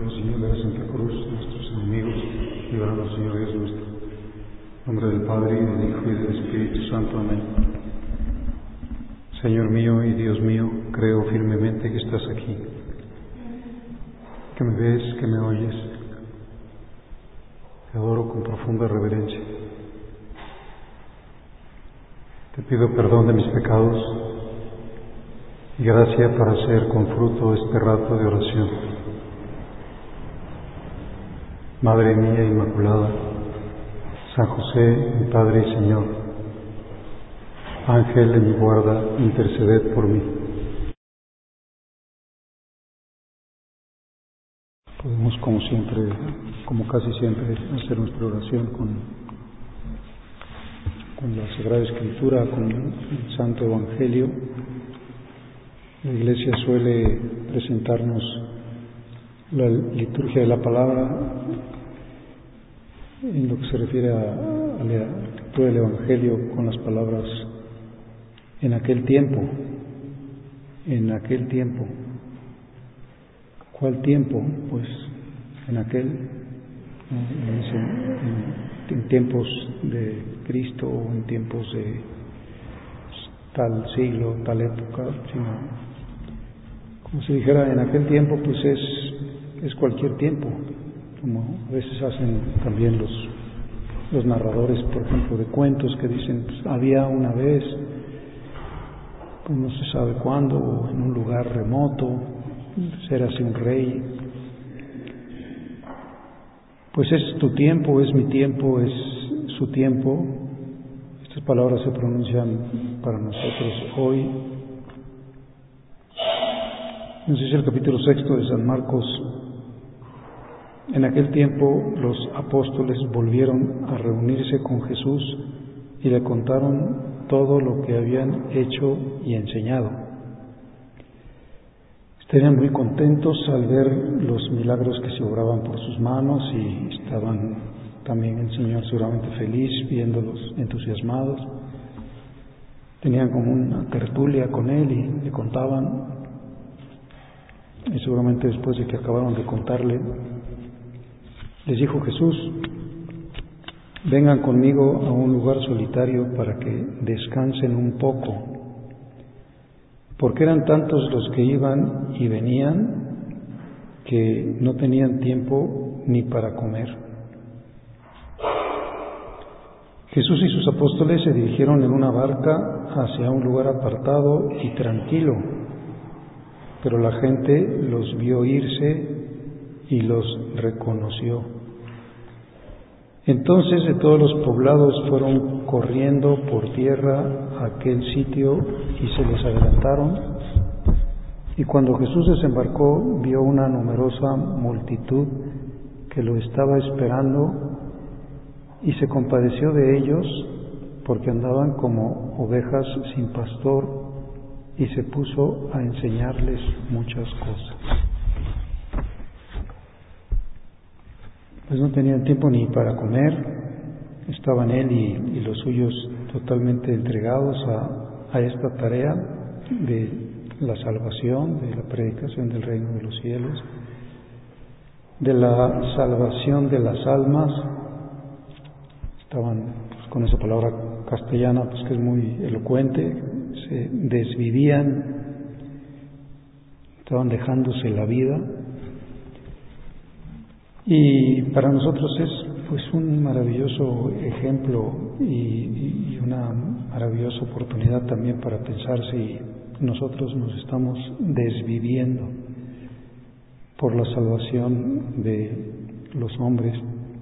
nuestro Señor de la Santa Cruz, nuestros enemigos, líbranos, Señor Dios nuestro. En nombre del Padre, y del Hijo, y del Espíritu Santo. Amén. Señor mío y Dios mío, creo firmemente que estás aquí, que me ves, que me oyes. Te adoro con profunda reverencia. Te pido perdón de mis pecados y gracia para hacer con fruto este rato de oración. Madre mía Inmaculada, San José, mi Padre y Señor, Ángel de mi guarda, interceded por mí. Podemos, como siempre, como casi siempre, hacer nuestra oración con la Sagrada Escritura, con el Santo Evangelio. La Iglesia suele presentarnos la liturgia de la palabra en lo que se refiere a la lectura del Evangelio con las palabras en aquel tiempo. ¿Cuál tiempo? Pues en aquel, en tiempos de Cristo o en tiempos de tal siglo, tal época, sino como si dijera en aquel tiempo, pues es cualquier tiempo, como a veces hacen también los narradores, por ejemplo, de cuentos que dicen, pues, había una vez, pues no se sabe cuándo, en un lugar remoto, érase un rey. Pues es tu tiempo, es mi tiempo, es su tiempo. Estas palabras se pronuncian para nosotros hoy. Nos dice el capítulo 6 de San Marcos: en aquel tiempo los apóstoles volvieron a reunirse con Jesús y le contaron todo lo que habían hecho y enseñado. Estaban muy contentos al ver los milagros que se obraban por sus manos y estaban también el Señor seguramente feliz viéndolos entusiasmados. Tenían como una tertulia con Él y le contaban, y seguramente después de que acabaron de contarle, les dijo Jesús: vengan conmigo a un lugar solitario para que descansen un poco, porque eran tantos los que iban y venían que no tenían tiempo ni para comer. Jesús y sus apóstoles se dirigieron en una barca hacia un lugar apartado y tranquilo, pero la gente los vio irse y los reconoció. Entonces de todos los poblados fueron corriendo por tierra a aquel sitio y se les adelantaron. Y cuando Jesús desembarcó, vio una numerosa multitud que lo estaba esperando y se compadeció de ellos porque andaban como ovejas sin pastor, y se puso a enseñarles muchas cosas. Pues no tenían tiempo ni para comer, estaban él y los suyos totalmente entregados a esta tarea de la salvación, de la predicación del reino de los cielos, de la salvación de las almas. Estaban pues, con esa palabra castellana pues que es muy elocuente, se desvivían, estaban dejándose la vida. Y para nosotros es pues un maravilloso ejemplo y una maravillosa oportunidad también para pensar si nosotros nos estamos desviviendo por la salvación de los hombres.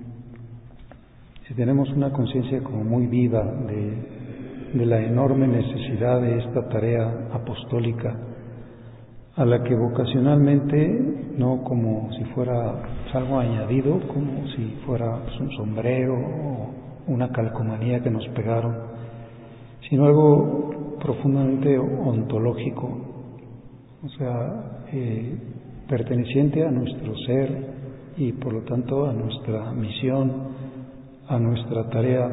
Si tenemos una conciencia como muy viva de la enorme necesidad de esta tarea apostólica, a la que vocacionalmente, no como si fuera algo añadido, como si fuera pues, un sombrero o una calcomanía que nos pegaron, sino algo profundamente ontológico, o sea, perteneciente a nuestro ser y por lo tanto a nuestra misión, a nuestra tarea.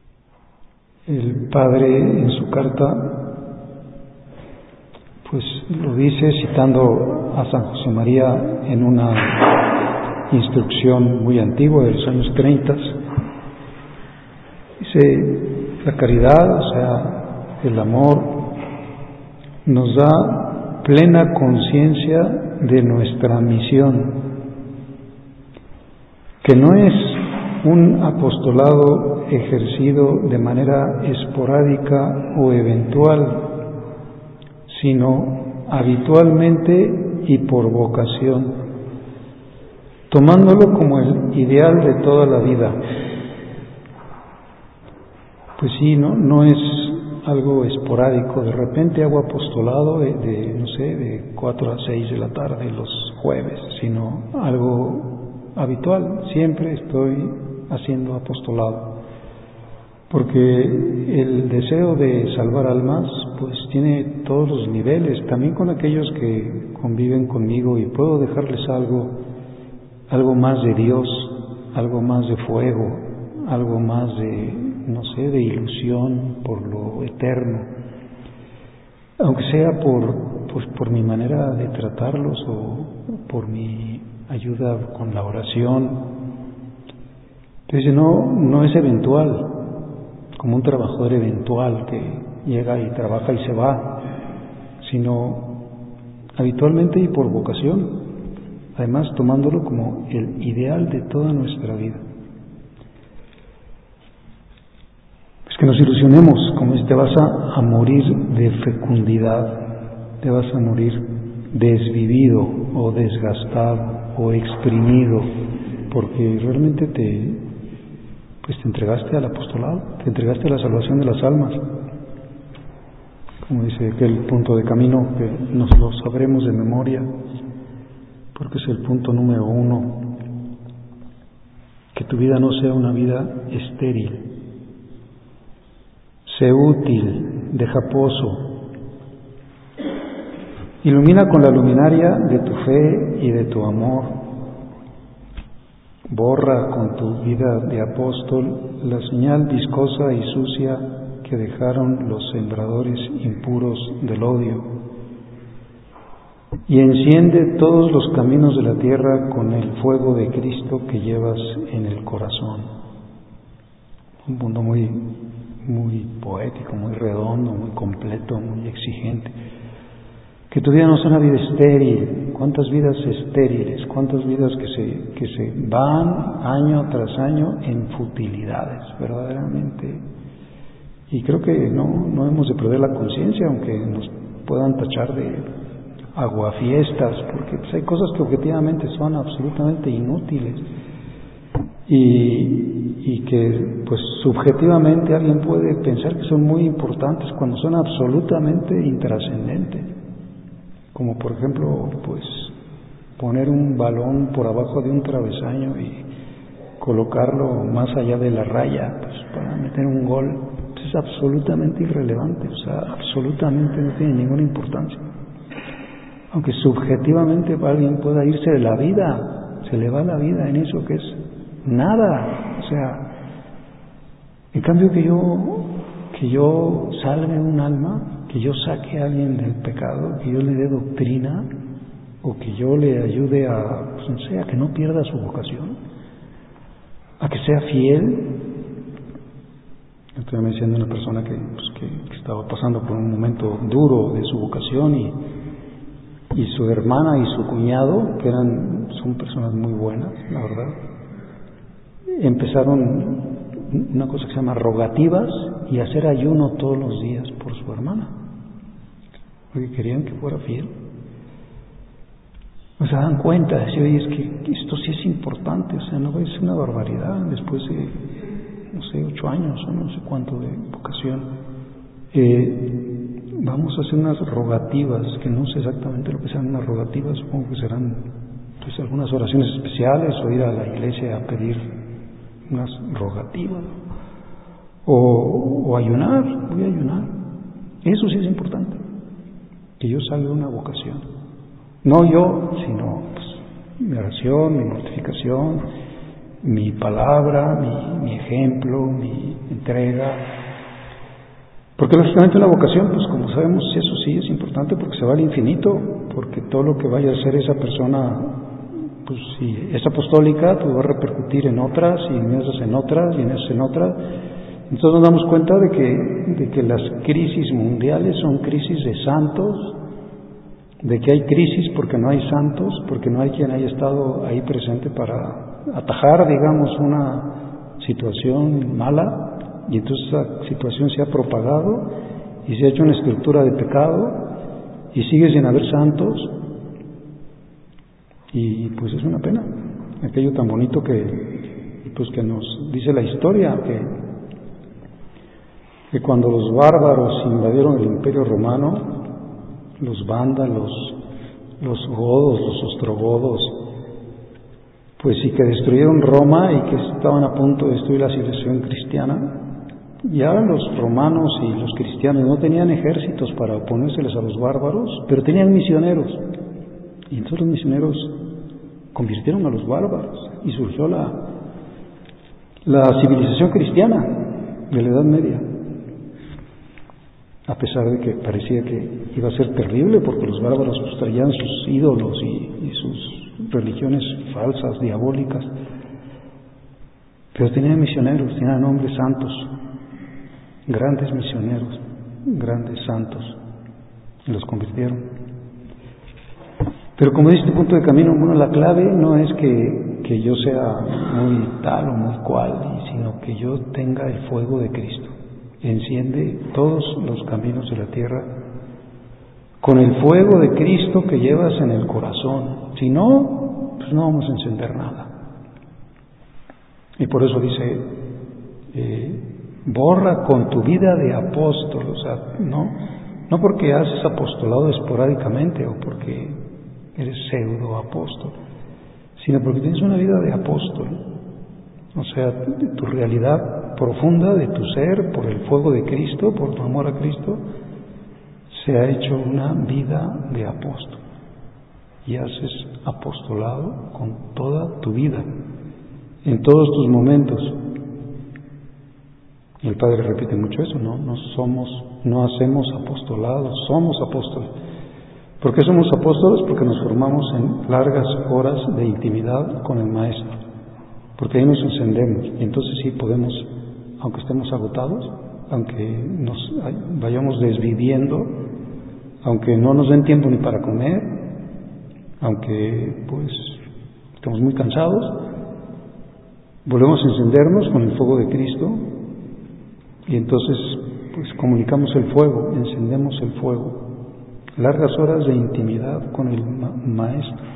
El Padre en su carta pues lo dice citando a San José María en una instrucción muy antigua de los años 30. Dice, la caridad, o sea, el amor, nos da plena conciencia de nuestra misión, que no es un apostolado ejercido de manera esporádica o eventual, sino habitualmente y por vocación, tomándolo como el ideal de toda la vida. Pues sí, no es algo esporádico, de repente hago apostolado de 4 a 6 de la tarde los jueves, sino algo habitual, siempre estoy haciendo apostolado, porque el deseo de salvar almas pues tiene todos los niveles, también con aquellos que conviven conmigo, y puedo dejarles algo más de Dios, algo más de fuego, algo más de ilusión por lo eterno, aunque sea por mi manera de tratarlos o por mi ayuda con la oración. Entonces no es eventual, como un trabajador eventual que llega y trabaja y se va, sino habitualmente y por vocación, además tomándolo como el ideal de toda nuestra vida. Pues que nos ilusionemos, como si te vas a morir de fecundidad, te vas a morir desvivido o desgastado o exprimido, porque realmente te entregaste al apostolado, te entregaste a la salvación de las almas. Como dice aquel punto de camino, que nos lo sabremos de memoria, porque es el punto número 1, que tu vida no sea una vida estéril, sé útil, deja pozo, ilumina con la luminaria de tu fe y de tu amor, borra con tu vida de apóstol la señal viscosa y sucia que dejaron los sembradores impuros del odio, y enciende todos los caminos de la tierra con el fuego de Cristo que llevas en el corazón. Un mundo muy poético, muy redondo, muy completo, muy exigente. Que tu vida no sea una vida estéril. ¿Cuántas vidas estériles? ¿Cuántas vidas que se van año tras año en futilidades, verdaderamente? Y creo que no hemos de perder la conciencia, aunque nos puedan tachar de aguafiestas, porque pues hay cosas que objetivamente son absolutamente inútiles y que pues subjetivamente alguien puede pensar que son muy importantes cuando son absolutamente intrascendentes. Como por ejemplo, pues poner un balón por abajo de un travesaño y colocarlo más allá de la raya, pues para meter un gol, pues es absolutamente irrelevante, o sea, absolutamente no tiene ninguna importancia. Aunque subjetivamente alguien pueda irse de la vida, se le va la vida en eso que es nada, o sea, en cambio que yo salve un alma, que yo saque a alguien del pecado, que yo le dé doctrina, o que yo le ayude a que no pierda su vocación, a que sea fiel. Estoy diciendo una persona que estaba pasando por un momento duro de su vocación, y su hermana y su cuñado, que son personas muy buenas, la verdad, empezaron una cosa que se llama rogativas y hacer ayuno todos los días por su hermana, porque querían que fuera fiel. Se dan cuenta, decía, oye, es que esto sí es importante, o sea, no es una barbaridad, después de 8 años o no sé cuánto de vocación, vamos a hacer unas rogativas, que no sé exactamente lo que sean unas rogativas, supongo que serán pues algunas oraciones especiales, o ir a la iglesia a pedir unas rogativas, o ayunar, voy a ayunar. Eso sí es importante, que yo salga una vocación, no yo, sino pues, mi oración, mi mortificación, mi palabra, mi ejemplo, mi entrega. Porque lógicamente la vocación, pues como sabemos, eso sí es importante porque se va al infinito, porque todo lo que vaya a hacer esa persona, pues si es apostólica, pues va a repercutir en otras, y en esas en otras, y en esas en otras. Entonces nos damos cuenta de que las crisis mundiales son crisis de santos, de que hay crisis porque no hay santos, porque no hay quien haya estado ahí presente para atajar, digamos, una situación mala, y entonces esa situación se ha propagado y se ha hecho una estructura de pecado y sigue sin haber santos, y pues es una pena aquello tan bonito que nos dice la historia, que cuando los bárbaros invadieron el Imperio Romano, los vándalos, los godos, los ostrogodos, pues sí que destruyeron Roma y que estaban a punto de destruir la civilización cristiana. Ya los romanos y los cristianos no tenían ejércitos para oponérseles a los bárbaros, pero tenían misioneros. Y entonces los misioneros convirtieron a los bárbaros y surgió la civilización cristiana de la Edad Media. A pesar de que parecía que iba a ser terrible, porque los bárbaros pues traían sus ídolos y sus religiones falsas, diabólicas, pero tenían misioneros, tenían hombres santos, grandes misioneros, grandes santos, y los convirtieron. Pero como dice este punto de camino, bueno, la clave no es que yo sea muy tal o muy cual, sino que yo tenga el fuego de Cristo. Enciende todos los caminos de la tierra con el fuego de Cristo que llevas en el corazón. Si no, pues no vamos a encender nada. Y por eso dice, borra con tu vida de apóstol. O sea, no porque haces apostolado esporádicamente o porque eres pseudo apóstol, sino porque tienes una vida de apóstol. O sea, tu realidad profunda de tu ser, por el fuego de Cristo, por tu amor a Cristo, se ha hecho una vida de apóstol. Y haces apostolado con toda tu vida, en todos tus momentos. Y el Padre repite mucho eso, no hacemos apostolado, somos apóstoles. ¿Por qué somos apóstoles? Porque nos formamos en largas horas de intimidad con el Maestro. Porque ahí nos encendemos y entonces sí podemos, aunque estemos agotados, aunque nos vayamos desviviendo, aunque no nos den tiempo ni para comer, aunque pues estemos muy cansados, volvemos a encendernos con el fuego de Cristo y entonces pues comunicamos el fuego, encendemos el fuego, largas horas de intimidad con el Maestro.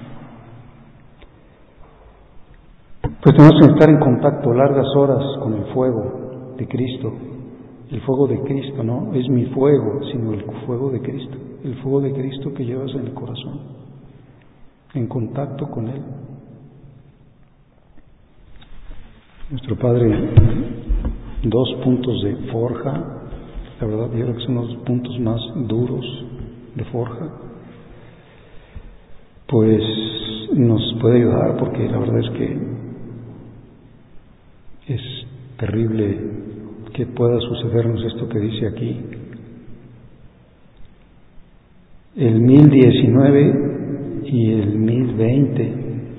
Pues tenemos que estar en contacto largas horas con el fuego de Cristo. El fuego de Cristo no es mi fuego, sino el fuego de Cristo. El fuego de Cristo que llevas en el corazón, en contacto con Él. Nuestro Padre, 2 puntos de forja, la verdad yo creo que son los puntos más duros de forja, pues nos puede ayudar, porque la verdad es que es terrible que pueda sucedernos esto que dice aquí. El 1019 y el 1020.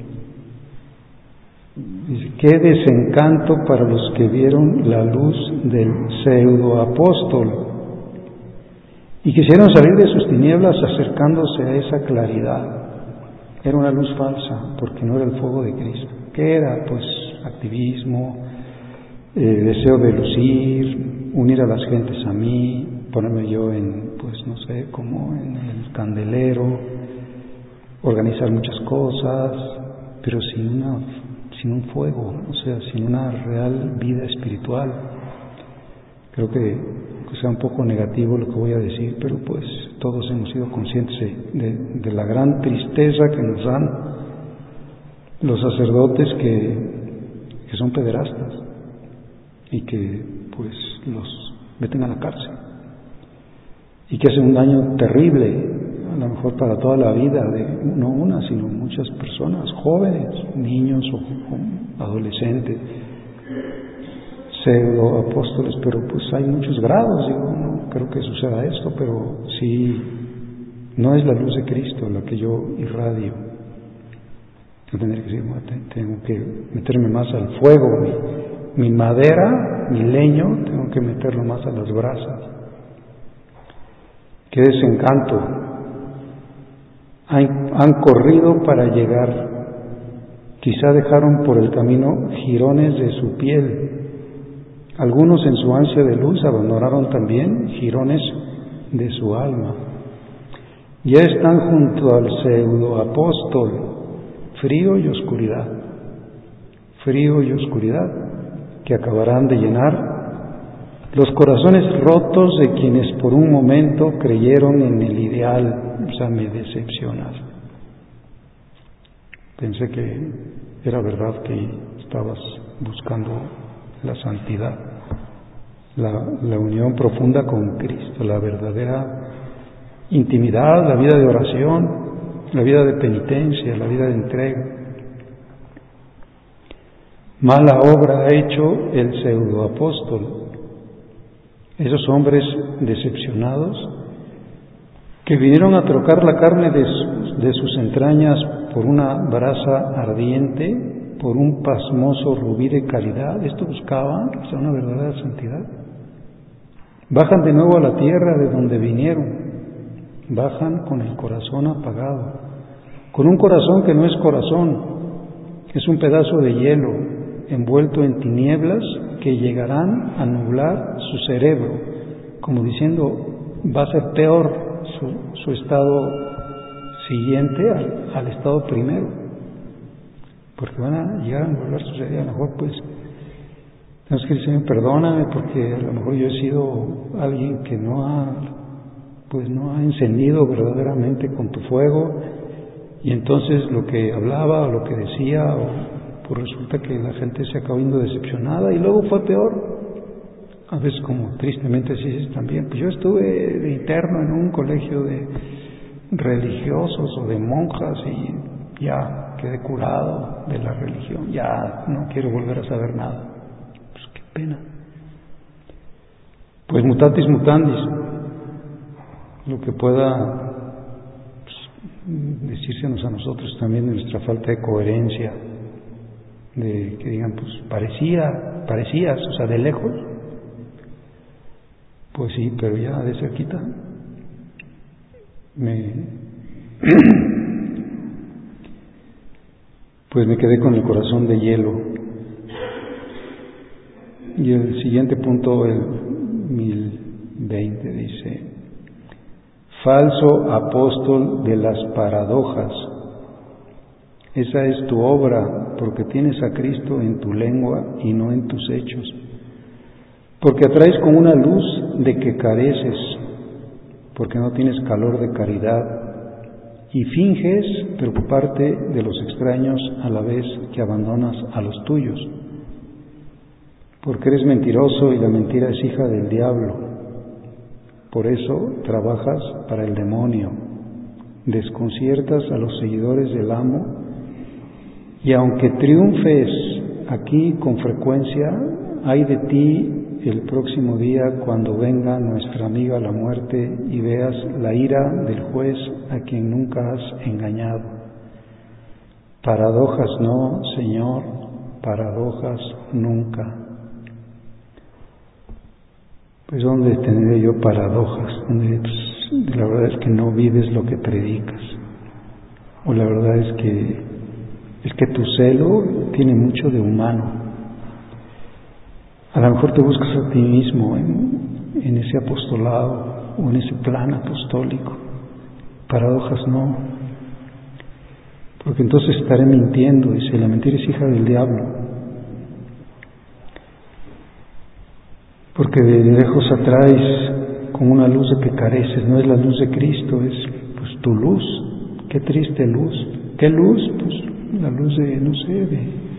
Dice, qué desencanto para los que vieron la luz del pseudoapóstol y quisieron salir de sus tinieblas acercándose a esa claridad. Era una luz falsa, porque no era el fuego de Cristo. ¿Qué era? Pues activismo, deseo de lucir, unir a las gentes a mí, ponerme yo en, pues no sé, como en el candelero, organizar muchas cosas, pero sin un fuego, o sea, sin una real vida espiritual. Creo que sea un poco negativo lo que voy a decir, pero pues todos hemos sido conscientes de la gran tristeza que nos dan los sacerdotes que son pederastas y que pues los meten a la cárcel y que hacen un daño terrible, a lo mejor para toda la vida de no una, sino muchas personas, jóvenes, niños o adolescentes, pseudo apóstoles, pero pues hay muchos grados, digo, creo que suceda esto, pero sí, no es la luz de Cristo la que yo irradio. Yo tendría que decir, tengo que meterme más al fuego, mi madera, mi leño, tengo que meterlo más a las brasas. Qué desencanto. Han corrido para llegar. Quizá dejaron por el camino jirones de su piel. Algunos en su ansia de luz abandonaron también jirones de su alma. Ya están junto al pseudoapóstol, frío y oscuridad, que acabarán de llenar los corazones rotos de quienes por un momento creyeron en el ideal. O sea, me decepcionaste. Pensé que era verdad que estabas buscando la santidad, la unión profunda con Cristo, la verdadera intimidad, la vida de oración, la vida de penitencia, la vida de entrega. Mala obra ha hecho el pseudoapóstol. Esos hombres decepcionados que vinieron a trocar la carne de sus entrañas por una brasa ardiente, por un pasmoso rubí de caridad. Esto buscaban, o sea, una verdadera santidad. Bajan de nuevo a la tierra de donde vinieron. Bajan con el corazón apagado, con un corazón que no es corazón, es un pedazo de hielo envuelto en tinieblas que llegarán a nublar su cerebro, como diciendo, va a ser peor su estado siguiente al estado primero, porque van a llegar a nublar su cerebro. A lo mejor pues tenemos que decir, Señor, perdóname, porque a lo mejor yo he sido alguien que no ha encendido verdaderamente con tu fuego, y entonces lo que hablaba o lo que decía, pues resulta que la gente se acabó viendo decepcionada y luego fue peor. A veces, como tristemente así es también, pues yo estuve de interno en un colegio de religiosos o de monjas y ya quedé curado de la religión, ya no quiero volver a saber nada. Pues qué pena. Pues mutatis mutandis, lo que pueda decírsenos a nosotros también de nuestra falta de coherencia, de que digan, pues parecías, o sea, de lejos, pues sí, pero ya de cerquita pues me quedé con el corazón de hielo. Y el siguiente punto, el 1020, dice: falso apóstol de las paradojas. Esa es tu obra, porque tienes a Cristo en tu lengua y no en tus hechos. Porque atraes con una luz de que careces, porque no tienes calor de caridad, y finges preocuparte de los extraños a la vez que abandonas a los tuyos. Porque eres mentiroso y la mentira es hija del diablo. Por eso trabajas para el demonio, desconciertas a los seguidores del amo, y aunque triunfes aquí con frecuencia, ay de ti el próximo día cuando venga nuestra amiga la muerte y veas la ira del juez a quien nunca has engañado. Paradojas no, Señor, paradojas nunca. Pues ¿dónde tendré yo paradojas? Pues, la verdad es que no vives lo que predicas. O la verdad es que tu celo tiene mucho de humano. A lo mejor te buscas a ti mismo en ese apostolado o en ese plan apostólico. Paradojas no. Porque entonces estaré mintiendo. Dice, la mentira es hija del diablo. Porque de lejos atraes con una luz de que careces. No es la luz de Cristo, es pues tu luz. Qué triste luz. ¿Qué luz? Pues la luz de, no sé,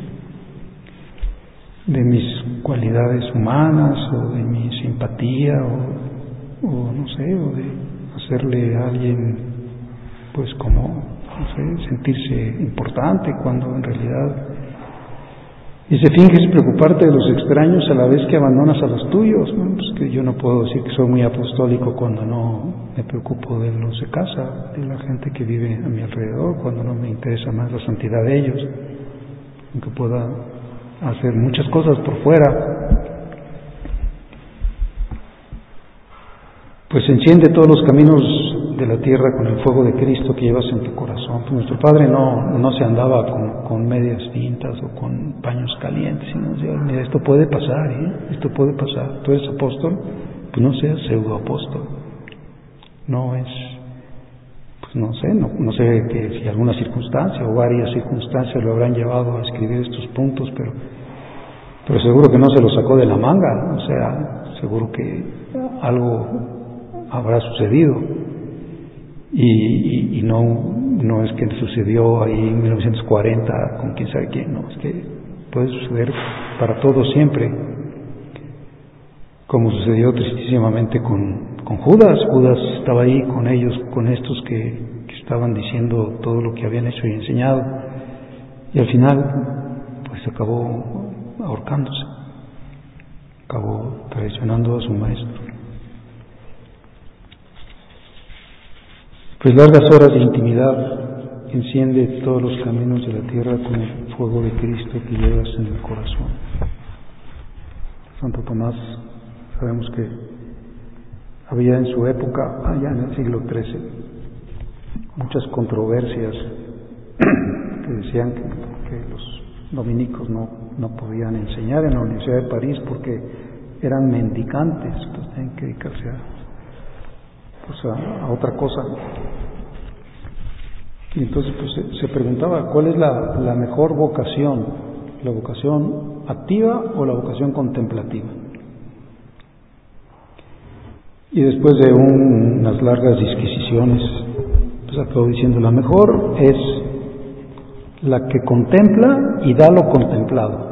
de mis cualidades humanas, o de mi simpatía, o no sé, o de hacerle a alguien, pues como, no sé, sentirse importante, cuando en realidad Y se finges preocuparte de los extraños a la vez que abandonas a los tuyos. Bueno, pues que yo no puedo decir que soy muy apostólico cuando no me preocupo de los de casa, de la gente que vive a mi alrededor, cuando no me interesa más la santidad de ellos, aunque pueda hacer muchas cosas por fuera. Pues enciende todos los caminos de la tierra con el fuego de Cristo que llevas en tu corazón. Pues nuestro Padre no se andaba con medias tintas o con paños calientes, sino decía, mira, esto puede pasar, esto puede pasar. Tú eres apóstol, pues no seas pseudoapóstol. No es, pues no sé que si alguna circunstancia o varias circunstancias lo habrán llevado a escribir estos puntos, pero seguro que no se lo sacó de la manga, o sea, seguro que algo habrá sucedido y no es que sucedió ahí en 1940 con quién sabe quién, no, es que puede suceder para todos siempre, como sucedió tristísimamente con Judas. Judas estaba ahí con ellos, con estos que estaban diciendo todo lo que habían hecho y enseñado, y al final pues acabó ahorcándose, acabó traicionando a su maestro. Pues largas horas de intimidad enciende todos los caminos de la tierra con el fuego de Cristo que llevas en el corazón. Santo Tomás, sabemos que había en su época, allá en el siglo XIII, muchas controversias que decían que los dominicos no podían enseñar en la Universidad de París porque eran mendicantes, pues tenían que dedicarse a otra cosa. Y entonces pues se preguntaba cuál es la mejor vocación, la vocación activa o la vocación contemplativa. Y después de unas largas disquisiciones, pues acabó diciendo la mejor es la que contempla y da lo contemplado.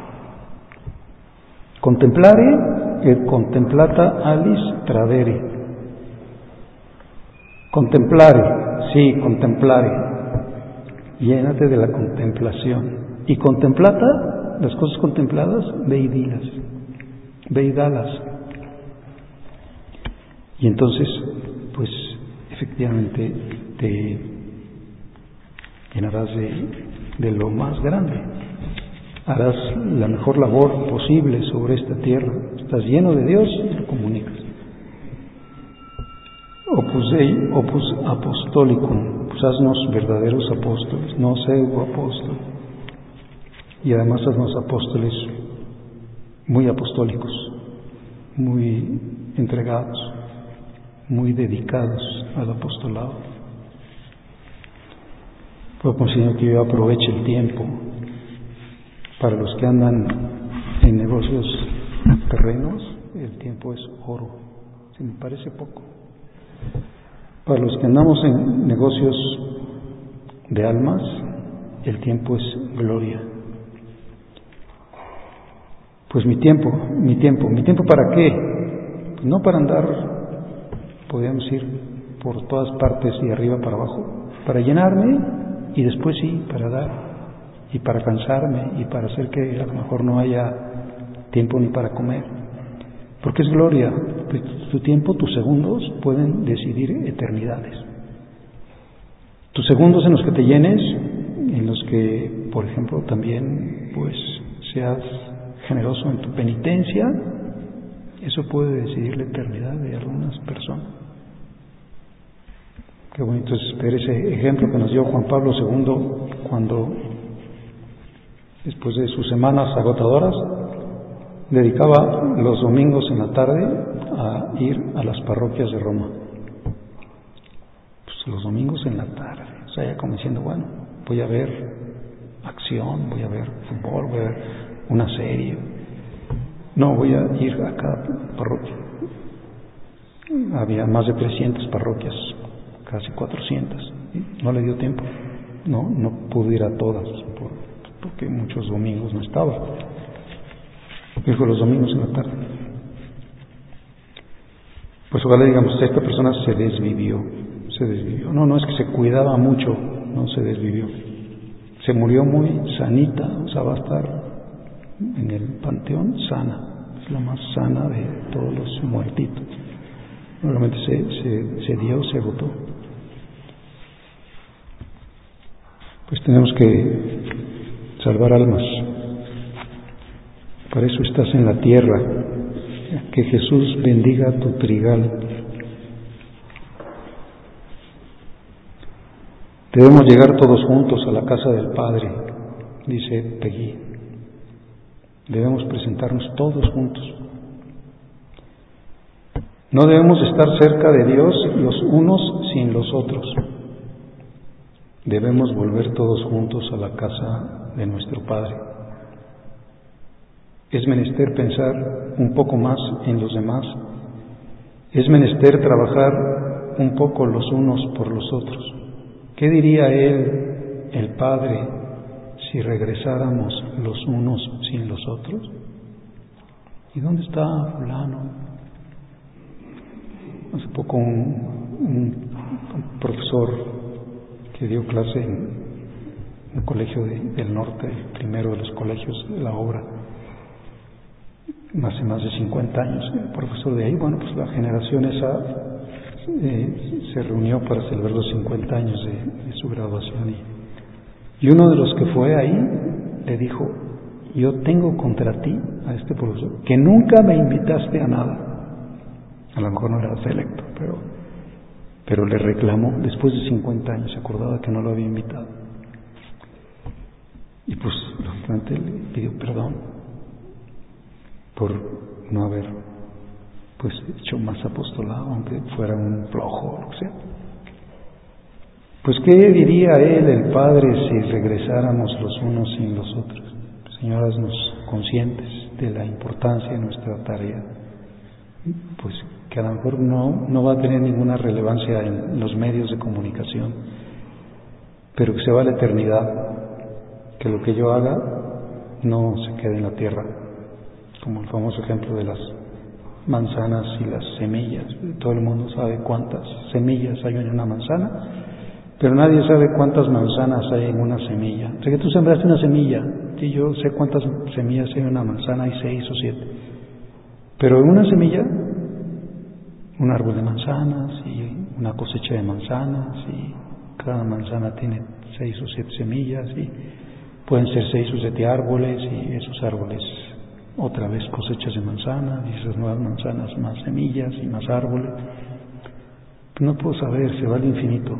Contemplare et contemplata alis tradere. Contemplare, sí, contemplare. Llénate de la contemplación. Y contemplata, las cosas contempladas, ve y dilas, ve y dalas. Y entonces, pues, efectivamente te llenarás de lo más grande. Harás la mejor labor posible sobre esta tierra. Estás lleno de Dios y lo comunicas. Opus Dei, opus apostolicum, pues haznos verdaderos apóstoles, no pseudoapóstoles. Y además haznos apóstoles muy apostólicos, muy entregados, muy dedicados al apostolado. Pues Señor, que yo aproveche el tiempo para los que andan en negocios terrenos, el tiempo es oro, si me parece poco. Para los que andamos en negocios de almas, el tiempo es gloria. Pues mi tiempo ¿para qué? Pues no para andar, podríamos ir por todas partes y arriba para abajo, para llenarme y después sí, para dar y para cansarme y para hacer que a lo mejor no haya tiempo ni para comer. Porque es gloria. Tu tiempo, tus segundos pueden decidir eternidades. Tus segundos en los que te llenes, en los que, por ejemplo, también pues seas generoso en tu penitencia, eso puede decidir la eternidad de algunas personas. Qué bonito es ver ese ejemplo que nos dio Juan Pablo II cuando, después de sus semanas agotadoras, dedicaba los domingos en la tarde a ir a las parroquias de Roma. Pues los domingos en la tarde, o sea, ya como diciendo, bueno, voy a ver acción, voy a ver fútbol, voy a ver una serie. No, voy a ir a cada parroquia. Había más de 300 parroquias, casi 400. No le dio tiempo, no pudo ir a todas, porque muchos domingos no estaba. Dijo los domingos en la tarde. Pues ojalá digamos, esta persona se desvivió. No es que se cuidaba mucho, no se desvivió. Se murió muy sanita, o sea, va a estar en el panteón sana, es la más sana de todos los muertitos. Normalmente se dio, se agotó. Pues tenemos que salvar almas. Para eso estás en la tierra. Que Jesús bendiga tu trigal. Debemos llegar todos juntos a la casa del Padre, dice Peggy. Debemos presentarnos todos juntos. No debemos estar cerca de Dios los unos sin los otros. Debemos volver todos juntos a la casa de nuestro Padre. Es menester pensar un poco más en los demás. Es menester trabajar un poco los unos por los otros. ¿Qué diría él, el Padre, si regresáramos los unos sin los otros? ¿Y dónde está fulano? Hace poco un profesor que dio clase en un colegio del norte, el primero de los colegios de la obra, hace más de 50 años, el profesor de ahí, bueno, pues la generación esa se reunió para celebrar los 50 años de su graduación y uno de los que fue ahí le dijo: yo tengo contra ti, a este profesor, que nunca me invitaste a nada. A lo mejor no era selecto, pero le reclamó después de 50 años, se acordaba que no lo había invitado. Y pues lógicamente le pidió perdón por no haber pues hecho más apostolado, aunque fuera un flojo o lo que sea. Pues ¿qué diría él, el Padre, si regresáramos los unos sin los otros? Señor, haznos conscientes de la importancia de nuestra tarea, pues que a lo mejor no va a tener ninguna relevancia en los medios de comunicación, pero que se va a la eternidad, que lo que yo haga no se quede en la tierra, como el famoso ejemplo de las manzanas y las semillas. Todo el mundo sabe cuántas semillas hay en una manzana, pero nadie sabe cuántas manzanas hay en una semilla. O sea que tú sembraste una semilla, y yo sé cuántas semillas hay en una manzana, hay 6 o 7. Pero en una semilla, un árbol de manzanas y una cosecha de manzanas, y cada manzana tiene 6 o 7 semillas, y pueden ser 6 o 7 árboles, y esos árboles otra vez cosechas de manzanas, y esas nuevas manzanas más semillas y más árboles. No puedo saber, se va al infinito.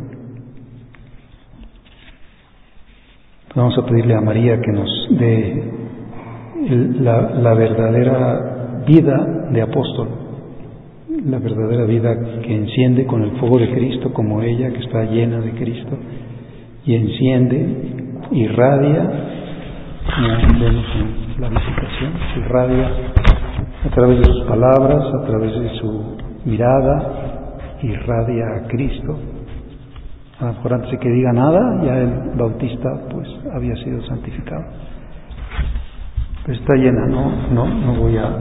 Vamos a pedirle a María que nos dé la verdadera vida de apóstol, la verdadera vida que enciende con el fuego de Cristo, como ella, que está llena de Cristo, y enciende, irradia, como vemos en la visitación, irradia a través de sus palabras, a través de su mirada, irradia a Cristo. A lo mejor antes de que diga nada, ya el bautista pues había sido santificado. Pero está llena, no voy a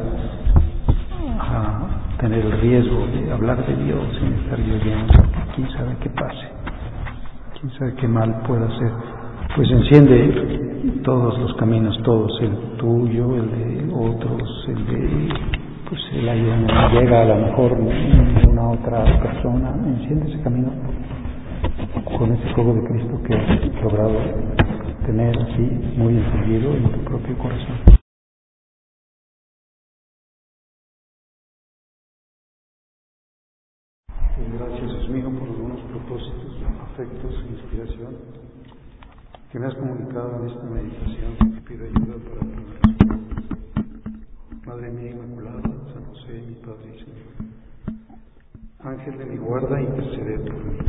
tener el riesgo de hablar de Dios sin estar yo lleno, porque quién sabe qué pase, quién sabe qué mal pueda hacer. Pues enciende todos los caminos, todos, el tuyo, el de otros, el de pues el ahí donde no llega a lo mejor ninguna otra persona. Enciende ese camino con ese fuego de Cristo que has logrado tener así muy encendido en tu propio corazón. Gracias, Dios mío, por los buenos propósitos, afectos e inspiración que me has comunicado en esta meditación. Te pido ayuda para tu Madre mía Inmaculada, San José, mi Padre y Señor. Ángel de mi guarda, intercede por mí.